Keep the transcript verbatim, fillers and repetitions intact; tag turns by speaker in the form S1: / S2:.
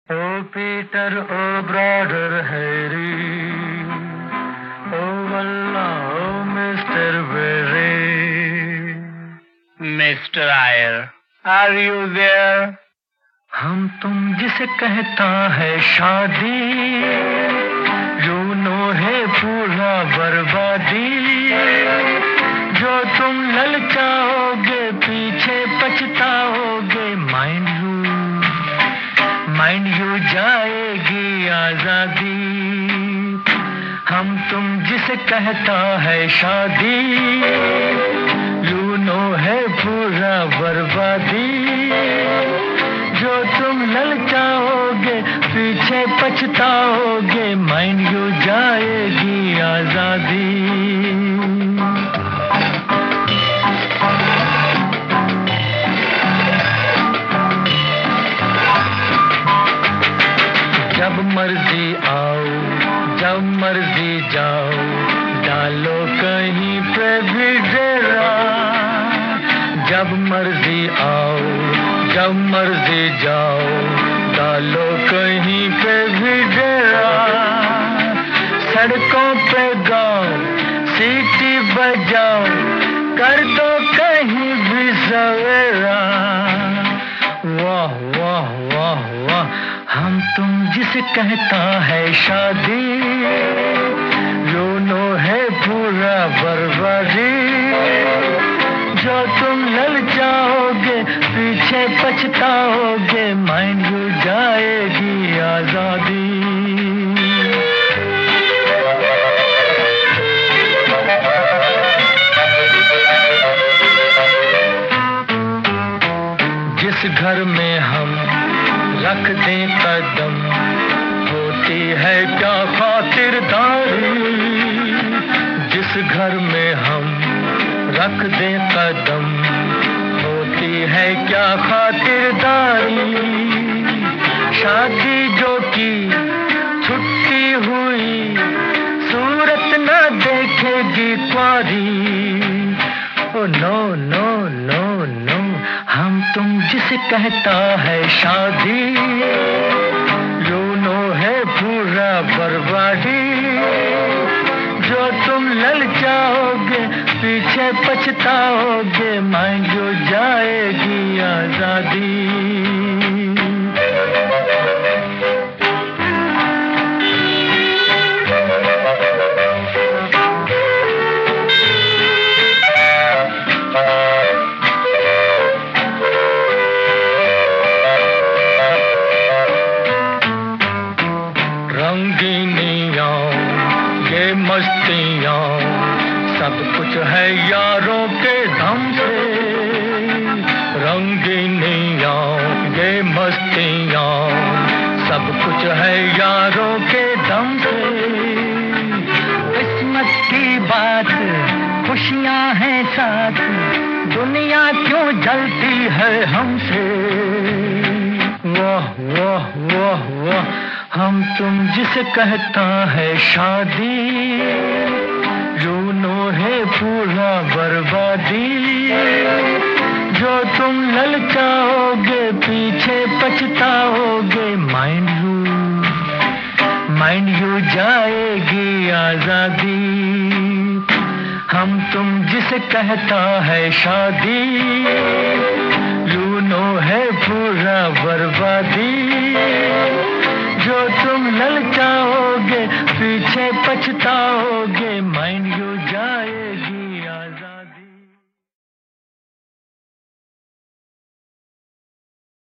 S1: Oh Peter, oh brother Harry, oh Allah, oh mister Berry.
S2: mister Ayer, are you there?
S1: हम तुम जिसे कहता है शादी, यूनो है पूरा बर्बादी। जो तुम ललचाओगे पीछे पछताओगे, माइंड यू माइंड यू जाएगी आजादी। हम तुम जिसे कहता है शादी, यूनो है पूरा बर्बादी। जो तुम ललचाओगे पीछे पछताओगे, माइंड यू जाएगी आजादी। जब मर्जी आओ जब मर्जी जाओ, डालो कहीं पे भी डेरा। जब मर्जी आओ जब मर्जी जाओ, डालो कहीं पे भी डेरा। सड़कों पे गाओ सीटी बजाओ, कर दो कहीं भी सवेरा। वाह वाह वाह वाह, हम तुम जिसे कहता है शादी, यूनो है पूरा बर्बादी। जो तुम ललचाओगे पीछे पछताओगे, माइंड यू जाएगी आजादी। जिस घर में हम रख दें कदम, होती है क्या खातिरदारी। जिस घर में हम रख दें कदम, होती है क्या खातिरदारी। शादी जो की छुट्टी हुई, सूरत न देखेगी क्वारी। Oh no no no no, हम तुम जिसे कहता है शादी, यूनो है पूरा बर्बादी। जो तुम ललचाओगे पीछे पछताओगे, माइंड जो जाएगी आजादी। रंगीनियाँ ये मस्तियाँ, सब कुछ है यारों के दम से। रंगीनियाँ ये मस्तियाँ, सब कुछ है यारों के दम से। किस्मत की बात खुशियाँ हैं साथ, दुनिया क्यों जलती है हमसे। वाह वाह वाह वाह, हम तुम जिसे कहता है शादी, यूनो है पूरा बर्बादी। जो तुम ललचाओगे पीछे पछताओगे, माइंड यू माइंड यू जाएगी आजादी। हम तुम जिसे कहता है शादी, यूनो है पूरा बर्बादी। जो तुम ललचाओगे पीछे पछताओगे,